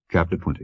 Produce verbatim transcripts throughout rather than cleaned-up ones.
Chapter twenty.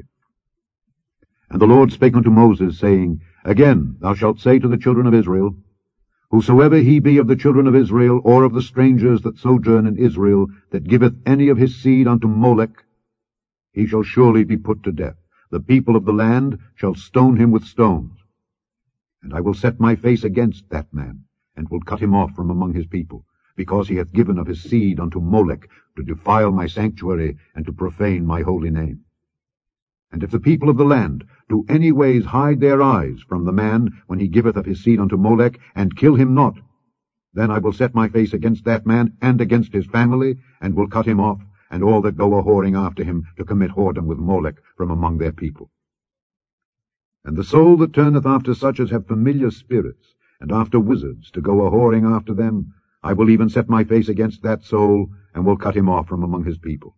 And the Lord spake unto Moses, saying, Again thou shalt say to the children of Israel, Whosoever he be of the children of Israel, or of the strangers that sojourn in Israel, that giveth any of his seed unto Molech, he shall surely be put to death. The people of the land shall stone him with stones. And I will set my face against that man, and will cut him off from among his people, because he hath given of his seed unto Molech, to defile my sanctuary, and to profane my holy name. And if the people of the land do any ways hide their eyes from the man when he giveth of his seed unto Molech, and kill him not, then I will set my face against that man and against his family, and will cut him off, and all that go a-whoring after him to commit whoredom with Molech from among their people. And the soul that turneth after such as have familiar spirits, and after wizards, to go a-whoring after them, I will even set my face against that soul, and will cut him off from among his people.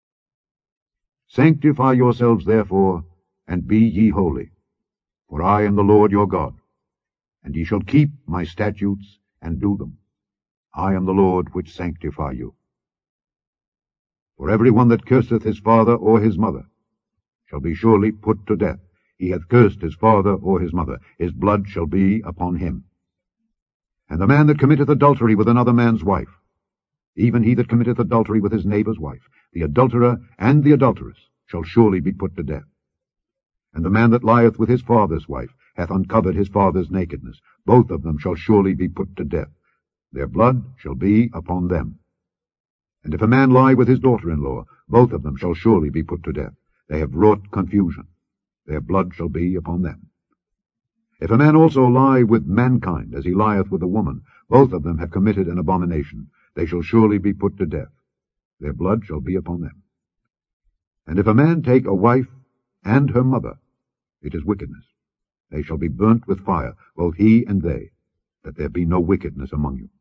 Sanctify yourselves therefore, and be ye holy, for I am the Lord your God, and ye shall keep my statutes, and do them. I am the Lord which sanctify you. For every one that curseth his father or his mother shall be surely put to death. He hath cursed his father or his mother, his blood shall be upon him. And the man that committeth adultery with another man's wife, even he that committeth adultery with his neighbour's wife, the adulterer and the adulteress, shall surely be put to death. And the man that lieth with his father's wife hath uncovered his father's nakedness. Both of them shall surely be put to death. Their blood shall be upon them. And if a man lie with his daughter-in-law, both of them shall surely be put to death. They have wrought confusion. Their blood shall be upon them. If a man also lie with mankind, as he lieth with a woman, both of them have committed an abomination. They shall surely be put to death. Their blood shall be upon them. And if a man take a wife and her mother, it is wickedness. They shall be burnt with fire, both he and they, that there be no wickedness among you.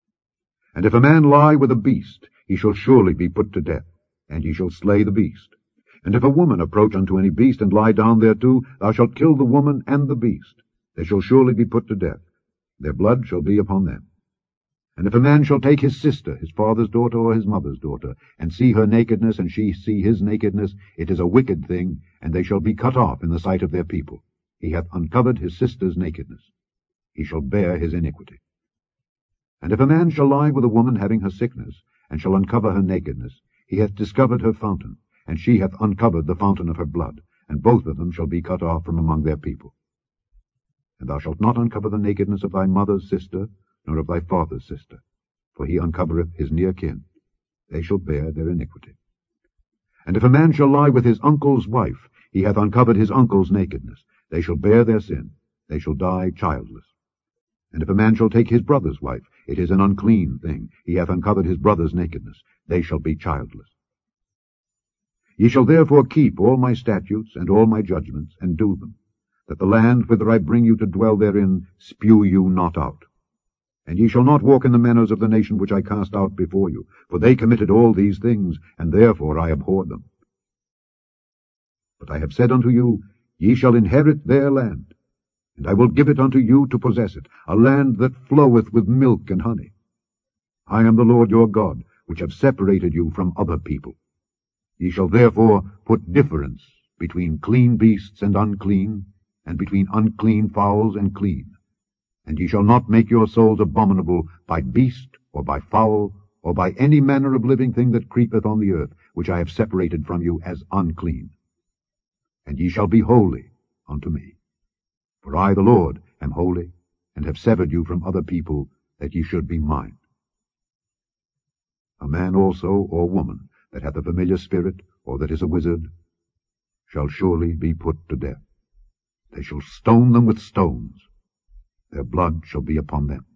And if a man lie with a beast, he shall surely be put to death, and ye shall slay the beast. And if a woman approach unto any beast, and lie down thereto, thou shalt kill the woman and the beast. They shall surely be put to death. Their blood shall be upon them. And if a man shall take his sister, his father's daughter or his mother's daughter, and see her nakedness, and she see his nakedness, it is a wicked thing, and they shall be cut off in the sight of their people. He hath uncovered his sister's nakedness. He shall bear his iniquity. And if a man shall lie with a woman having her sickness, and shall uncover her nakedness, he hath discovered her fountain, and she hath uncovered the fountain of her blood, and both of them shall be cut off from among their people. And thou shalt not uncover the nakedness of thy mother's sister, nor of thy father's sister, for he uncovereth his near kin. They shall bear their iniquity. And if a man shall lie with his uncle's wife, he hath uncovered his uncle's nakedness. They shall bear their sin. They shall die childless. And if a man shall take his brother's wife, it is an unclean thing. He hath uncovered his brother's nakedness. They shall be childless. Ye shall therefore keep all my statutes and all my judgments, and do them, that the land whither I bring you to dwell therein spew you not out. And ye shall not walk in the manners of the nation which I cast out before you, for they committed all these things, and therefore I abhorred them. But I have said unto you, Ye shall inherit their land, and I will give it unto you to possess it, a land that floweth with milk and honey. I am the Lord your God, which have separated you from other people. Ye shall therefore put difference between clean beasts and unclean, and between unclean fowls and clean. And ye shall not make your souls abominable by beast, or by fowl, or by any manner of living thing that creepeth on the earth, which I have separated from you as unclean. And ye shall be holy unto me. For I, the Lord, am holy, and have severed you from other people, that ye should be mine. A man also, or woman, that hath a familiar spirit, or that is a wizard, shall surely be put to death. They shall stone them with stones. Their blood shall be upon them.